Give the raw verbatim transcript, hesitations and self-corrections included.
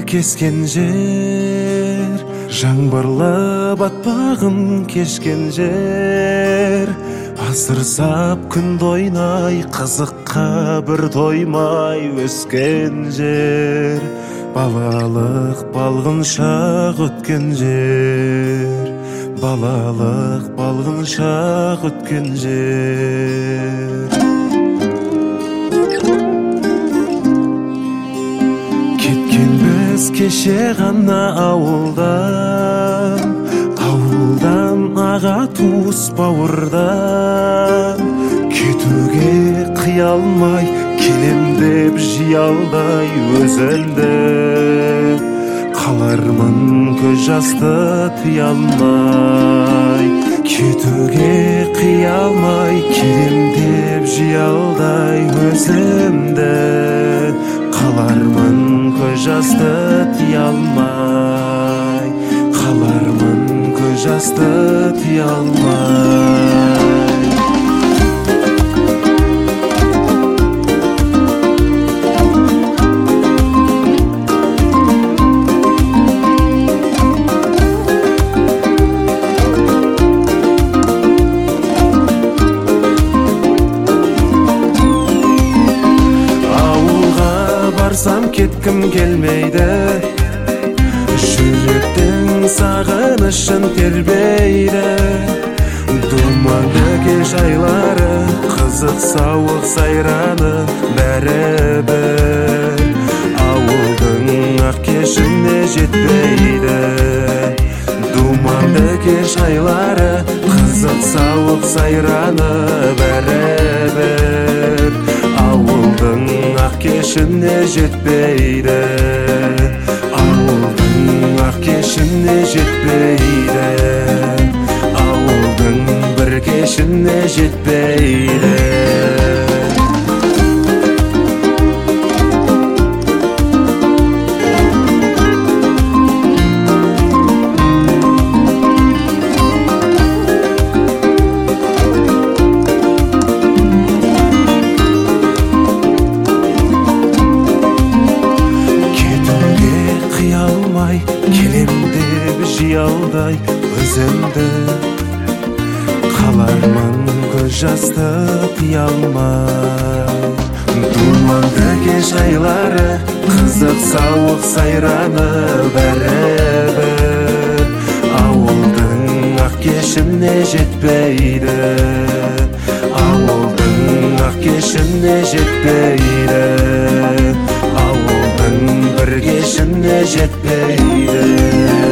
кескен жер, жаңбырлы батпағын кешкен жер. Асыр сап күн дойнай, қызыққа бір тоймай өскен жер. Балалық балғын шақ өткен жер, балалық балғын шақ өткен жер. Кеткенбіз кеше ғана ауылдан, ауылдан аға туыс бауырдан. Кетуге қиялмай, келем деп жиялдай өзімді. Қалармын көз жасты тыя алмай. Кетуге қиялмай, келем деп жиялдай өзімді. Қалармын көз жасты тыя алмай. Қалармын көз жасты тыя алмай. Барсам кеткім келмейді, жүректің сағынышын тербейді. Думанды кеш айлары, қызық сауық сайраны бәрі бір. Ауылдың ақ кешіне жетпейді. Думанды кеш айлары, қызық сауық сайраны бәрі бір. Ауылдың ақ кешіне жетпейді. Ауылдың ақ кешіне жетпейді. Ауылдың бір кешіне жетпейді. Келем деп жиялдай өзімді. Қалармын көз жасты тыя алмай. Думанды кеш айлары, қызық сауық сайраны бәрі бір. Ауылдың ақ кешіне жетпейді. Ауылдың ақ кешіне жетпейді. Ауылдың бір кешіне жетпейді.